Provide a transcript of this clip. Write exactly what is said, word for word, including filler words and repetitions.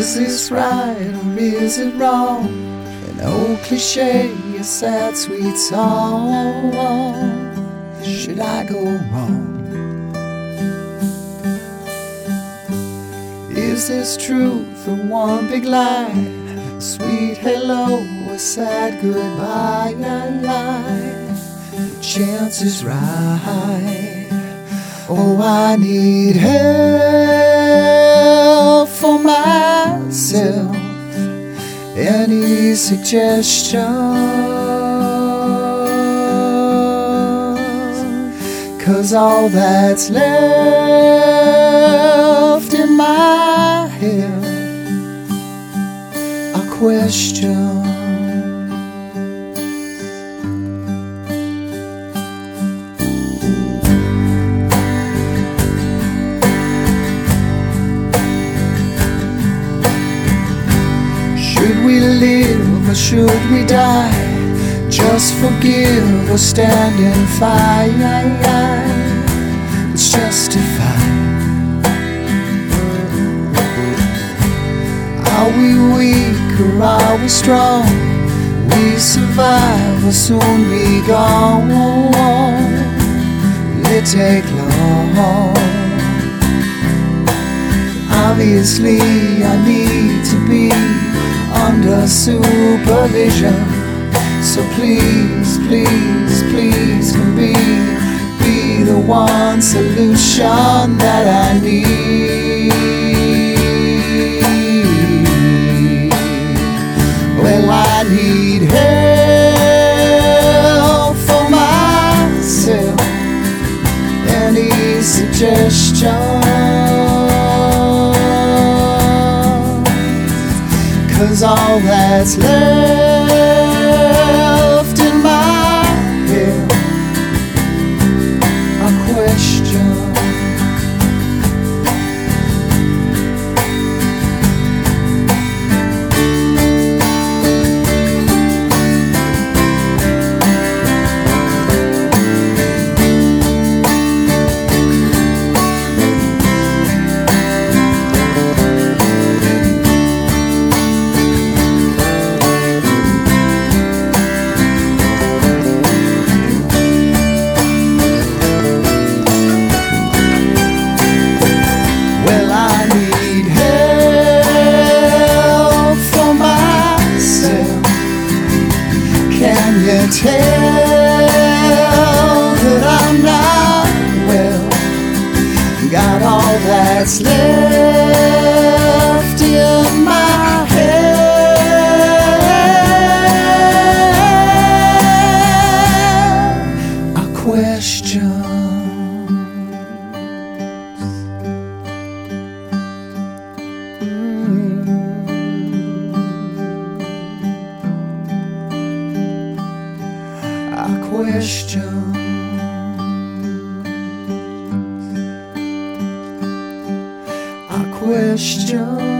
Is this right or is it wrong? An old cliche, a sad sweet song. Should I go wrong? Is this truth or one big lie? A sweet hello, a sad goodbye. Chance is right. Oh, I need help for myself. Any suggestion? 'Cause all that's left in my head are questions. Should we live or should we die? Just forgive or stand and fight? It's justified. Are we weak or are we strong? We survive or soon be gone. Will it take long? Obviously I need to be under supervision. So please, please, please can be, be the one solution that I need. Well, I need help for myself. Any suggestions? 'Cause all that's left in my head are questions. Well, I need help for myself. Can you tell that I'm not well? Got all that's left in my head are questions. Are questions. Are questions.